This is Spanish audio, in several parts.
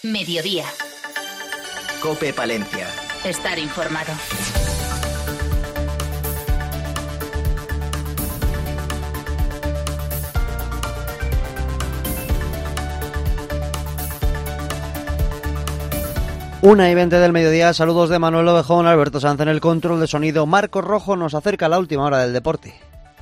Mediodía. COPE Palencia. Estar informado. Una y 20 del mediodía, saludos de Manuel Ovejón, Alberto Sanz en el control de sonido. Marcos Rojo nos acerca a la última hora del deporte.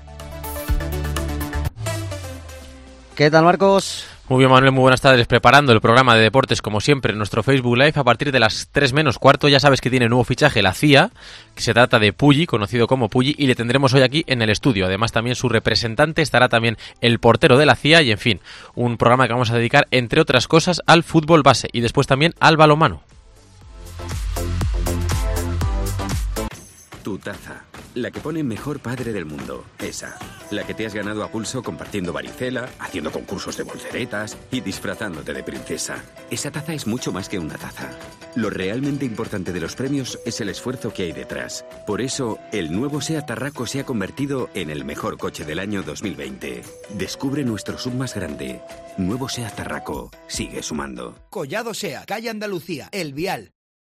¿Qué tal, Marcos? Muy bien, Manuel, muy buenas tardes. Preparando el programa de deportes, como siempre, en nuestro Facebook Live a partir de las 3 menos cuarto. Ya sabes que tiene nuevo fichaje la CIA, que se trata de Pulli, conocido como Pulli, y le tendremos hoy aquí en el estudio. Además, también su representante, estará también el portero de la CIA y, en fin, un programa que vamos a dedicar, entre otras cosas, al fútbol base y después también al balonmano. Tu taza, la que pone mejor padre del mundo, esa. La que te has ganado a pulso compartiendo varicela, haciendo concursos de volteretas y disfrazándote de princesa. Esa taza es mucho más que una taza. Lo realmente importante de los premios es el esfuerzo que hay detrás. Por eso, el nuevo SEAT Tarraco se ha convertido en el mejor coche del año 2020. Descubre nuestro sub más grande. Nuevo SEAT Tarraco. Sigue sumando. Collado SEAT, calle Andalucía, El Vial.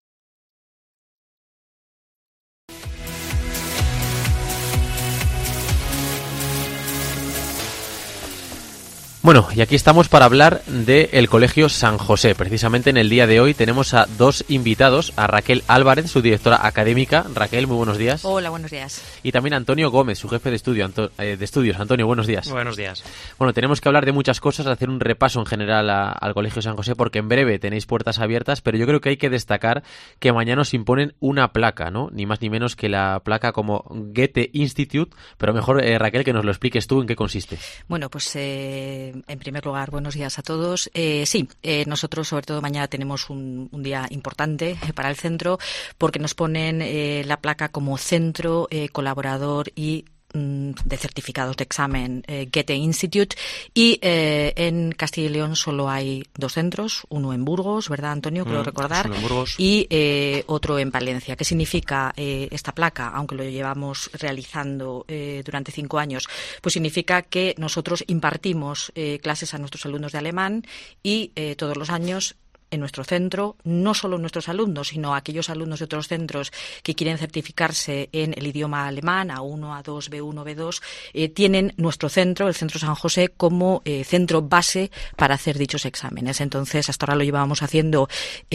Bueno, y aquí estamos para hablar del Colegio San José. Precisamente en el día de hoy tenemos a dos invitados, a Raquel Álvarez, su directora académica. Raquel, muy buenos días. Hola, buenos días. Y también a Antonio Gómez, su jefe de estudios. Antonio, buenos días. Buenos días. Bueno, tenemos que hablar de muchas cosas, hacer un repaso en general al Colegio San José, porque en breve tenéis puertas abiertas, pero yo creo que hay que destacar que mañana os imponen una placa, ¿no? Ni más ni menos que la placa como Goethe Institute, pero mejor, Raquel, que nos lo expliques tú en qué consiste. Bueno, pues en primer lugar, buenos días a todos. Nosotros, sobre todo mañana, tenemos un día importante para el centro porque nos ponen la placa como centro colaborador y de certificados de examen Goethe Institute, y en Castilla y León solo hay dos centros, uno en Burgos, ¿verdad, Antonio? Creo recordar, uno en Burgos. Y otro en Palencia. ¿Qué significa esta placa? Aunque lo llevamos realizando durante 5 años, pues significa que nosotros impartimos clases a nuestros alumnos de alemán y todos los años en nuestro centro, no solo nuestros alumnos, sino aquellos alumnos de otros centros que quieren certificarse en el idioma alemán, A1, A2, B1, B2, tienen nuestro centro, el Centro San José, como centro base para hacer dichos exámenes. Entonces, hasta ahora lo llevábamos haciendo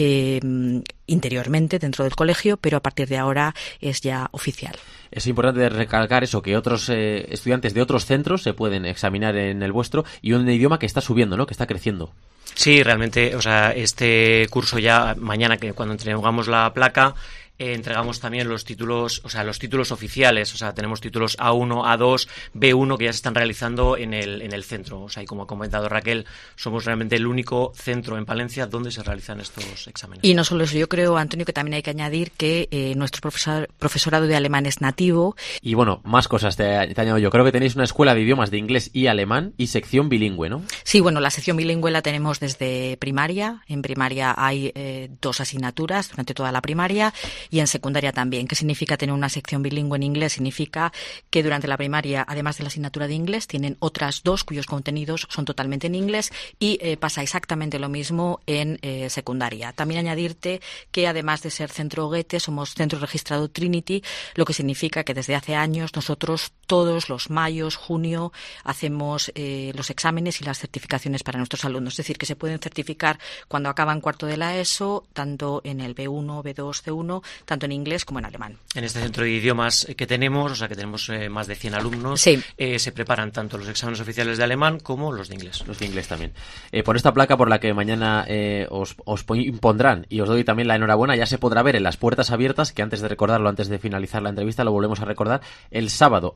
interiormente dentro del colegio, pero a partir de ahora es ya oficial. Es importante recalcar eso, que otros estudiantes de otros centros se pueden examinar en el vuestro, y un idioma que está subiendo, ¿no? Que está creciendo. Sí, realmente, o sea, este curso ya mañana, que cuando entregamos la placa, entregamos también los títulos, o sea, los títulos oficiales, o sea, tenemos títulos A1, A2, B1 que ya se están realizando en el centro. O sea, y como ha comentado Raquel, somos realmente el único centro en Palencia donde se realizan estos exámenes. Y no solo eso, yo creo, Antonio, que también hay que añadir que nuestro profesorado de alemán es nativo. Y bueno, más cosas te añado yo. Creo que tenéis una escuela de idiomas de inglés y alemán y sección bilingüe, ¿no? Sí, bueno, la sección bilingüe la tenemos desde primaria. En primaria hay 2 asignaturas durante toda la primaria. Y en secundaria también. ¿Qué significa tener una sección bilingüe en inglés? Significa que durante la primaria, además de la asignatura de inglés, tienen otras 2 cuyos contenidos son totalmente en inglés, y pasa exactamente lo mismo en secundaria. También añadirte que, además de ser centro Goethe, somos centro registrado Trinity, lo que significa que desde hace años nosotros todos los mayos, junio, hacemos los exámenes y las certificaciones para nuestros alumnos. Es decir, que se pueden certificar cuando acaban cuarto de la ESO, tanto en el B1, B2, C1, tanto en inglés como en alemán. En este centro de idiomas que tenemos, o sea, que tenemos más de 100 alumnos, sí. Se preparan tanto los exámenes oficiales de alemán como los de inglés. Los de inglés también. Por esta placa por la que mañana os impondrán, y os doy también la enhorabuena, ya se podrá ver en las puertas abiertas, que antes de recordarlo, antes de finalizar la entrevista, lo volvemos a recordar, el sábado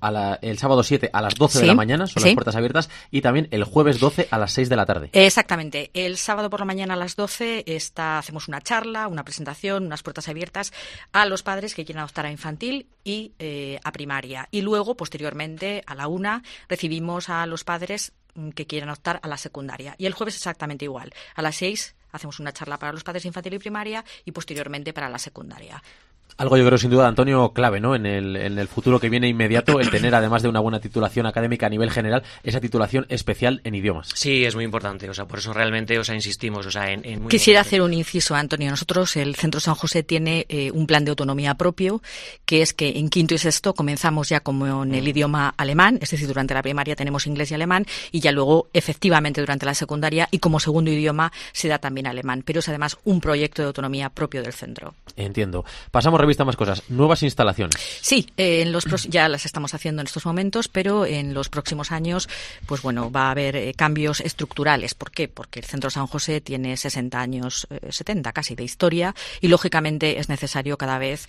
7 a las 12 de la mañana son las puertas abiertas, y también el jueves 12 a las 6 de la tarde. Exactamente. El sábado por la mañana a las 12 hacemos una charla, una presentación, unas puertas abiertas a los padres que quieran optar a infantil y a primaria. Y luego, posteriormente, a la 1, recibimos a los padres que quieran optar a la secundaria. Y el jueves exactamente igual. A las 6 hacemos una charla para los padres de infantil y primaria y posteriormente para la secundaria. Algo yo creo sin duda, Antonio, clave, ¿no? En el futuro que viene inmediato, el tener, además de una buena titulación académica a nivel general, esa titulación especial en idiomas. Sí, es muy importante, o sea, por eso realmente, o sea, insistimos, o sea, en Quisiera hacer un inciso, Antonio. Nosotros, el Centro San José tiene un plan de autonomía propio, que es que en quinto y sexto comenzamos ya como en el idioma alemán, es decir, durante la primaria tenemos inglés y alemán, y ya luego, efectivamente, durante la secundaria y como segundo idioma se da también alemán, pero es además un proyecto de autonomía propio del centro. Entiendo. Pasamos revista a más cosas. Nuevas instalaciones. Sí, ya las estamos haciendo en estos momentos, pero en los próximos años, pues bueno, va a haber cambios estructurales. ¿Por qué? Porque el Centro San José tiene 60 años, 70 casi, de historia, y lógicamente es necesario cada vez,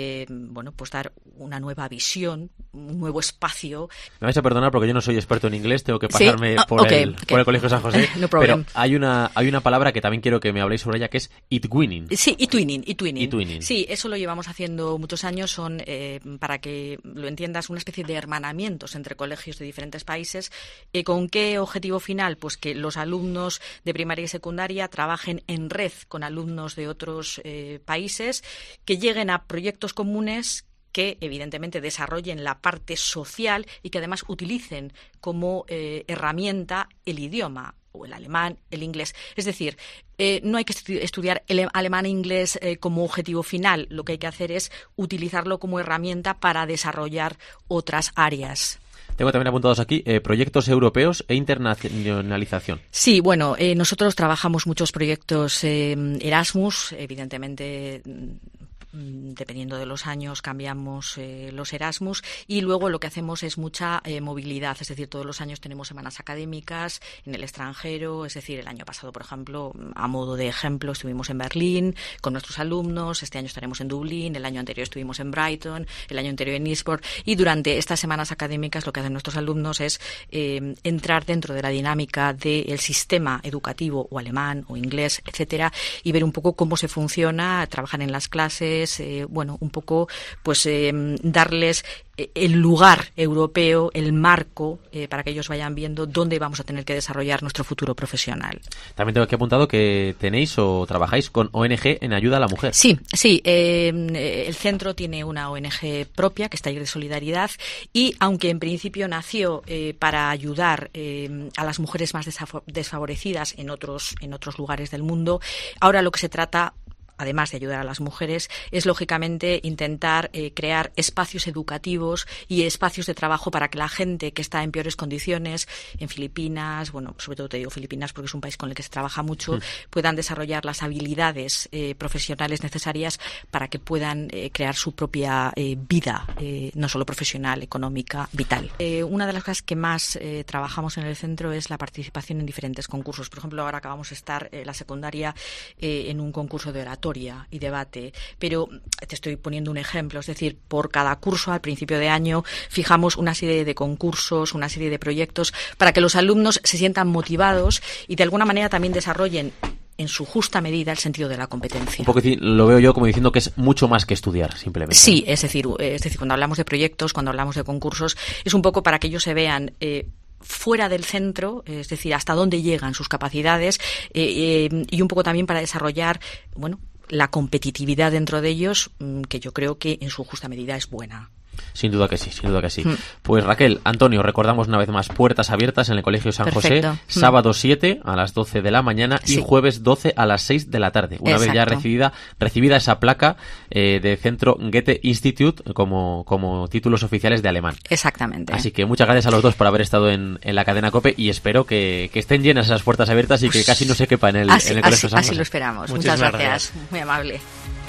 pues dar una nueva visión, un nuevo espacio. Me vais a perdonar porque yo no soy experto en inglés, tengo que pasarme por el Colegio San José. No pero hay una palabra que también quiero que me habléis sobre ella, que es it-winning. Sí, it-winning. It-winning. Sí, eso lo llevamos haciendo muchos años. Son, para que lo entiendas, una especie de hermanamientos entre colegios de diferentes países. ¿Con qué objetivo final? Pues que los alumnos de primaria y secundaria trabajen en red con alumnos de otros países, que lleguen a proyectos comunes que evidentemente desarrollen la parte social y que además utilicen como herramienta el idioma, o el alemán, el inglés. Es decir, no hay que estudiar el alemán e inglés como objetivo final. Lo que hay que hacer es utilizarlo como herramienta para desarrollar otras áreas. Tengo también apuntados aquí proyectos europeos e internacionalización. Sí, bueno, nosotros trabajamos muchos proyectos Erasmus, evidentemente. Dependiendo de los años cambiamos los Erasmus, y luego lo que hacemos es mucha movilidad, es decir, todos los años tenemos semanas académicas en el extranjero, es decir, el año pasado, por ejemplo, a modo de ejemplo, estuvimos en Berlín con nuestros alumnos, este año estaremos en Dublín, el año anterior estuvimos en Brighton, el año anterior en Eastbourne, y durante estas semanas académicas lo que hacen nuestros alumnos es entrar dentro de la dinámica del sistema educativo, o alemán, o inglés, etcétera, y ver un poco cómo se funciona, trabajar en las clases, un poco pues darles el lugar europeo, el marco, para que ellos vayan viendo dónde vamos a tener que desarrollar nuestro futuro profesional. También tengo aquí apuntado que tenéis o trabajáis con ONG en ayuda a la mujer. Sí, el centro tiene una ONG propia, que es Taller de Solidaridad, y aunque en principio nació para ayudar a las mujeres más desfavorecidas en otros lugares del mundo, ahora lo que se trata, además de ayudar a las mujeres, es lógicamente intentar crear espacios educativos y espacios de trabajo para que la gente que está en peores condiciones, en Filipinas, sobre todo te digo Filipinas porque es un país con el que se trabaja mucho, puedan desarrollar las habilidades profesionales necesarias para que puedan crear su propia vida, no solo profesional, económica, vital. Una de las cosas que más trabajamos en el centro es la participación en diferentes concursos. Por ejemplo, ahora acabamos de estar la secundaria en un concurso de oratoria y debate, pero te estoy poniendo un ejemplo, es decir, por cada curso al principio de año fijamos una serie de concursos, una serie de proyectos para que los alumnos se sientan motivados y de alguna manera también desarrollen en su justa medida el sentido de la competencia. Un poco lo veo yo como diciendo que es mucho más que estudiar, simplemente. Sí, es decir, cuando hablamos de proyectos, cuando hablamos de concursos, es un poco para que ellos se vean fuera del centro, es decir, hasta dónde llegan sus capacidades, y un poco también para desarrollar, la competitividad dentro de ellos, que yo creo que en su justa medida es buena. Sin duda que sí, sin duda que sí. Pues Raquel, Antonio, recordamos una vez más, puertas abiertas en el Colegio San Perfecto. José, sábado 7 a las 12 de la mañana y jueves 12 a las 6 de la tarde. Una vez ya recibida esa placa de Centro Goethe Institut como títulos oficiales de alemán. Exactamente. Así que muchas gracias a los dos por haber estado en la cadena COPE y espero que estén llenas esas puertas abiertas y que casi no se quepa en el Colegio San José. Así lo esperamos. Muchas gracias. Muy amable.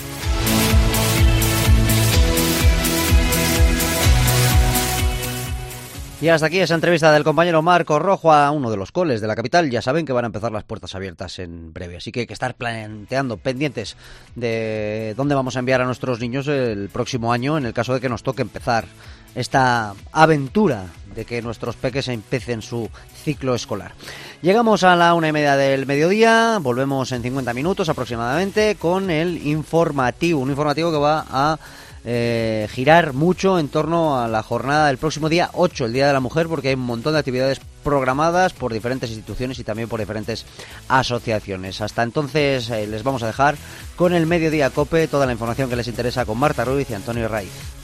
Y hasta aquí esa entrevista del compañero Marco Rojo a uno de los coles de la capital. Ya saben que van a empezar las puertas abiertas en breve, así que hay que estar planteando, pendientes de dónde vamos a enviar a nuestros niños el próximo año en el caso de que nos toque empezar esta aventura de que nuestros peques empiecen su ciclo escolar. Llegamos a la 1:30 del mediodía, volvemos en 50 minutos aproximadamente con el informativo, un informativo que va a girar mucho en torno a la jornada del próximo día 8, el Día de la Mujer, porque hay un montón de actividades programadas por diferentes instituciones y también por diferentes asociaciones. Hasta entonces les vamos a dejar con el Mediodía Cope, toda la información que les interesa con Marta Ruiz y Antonio Raiz.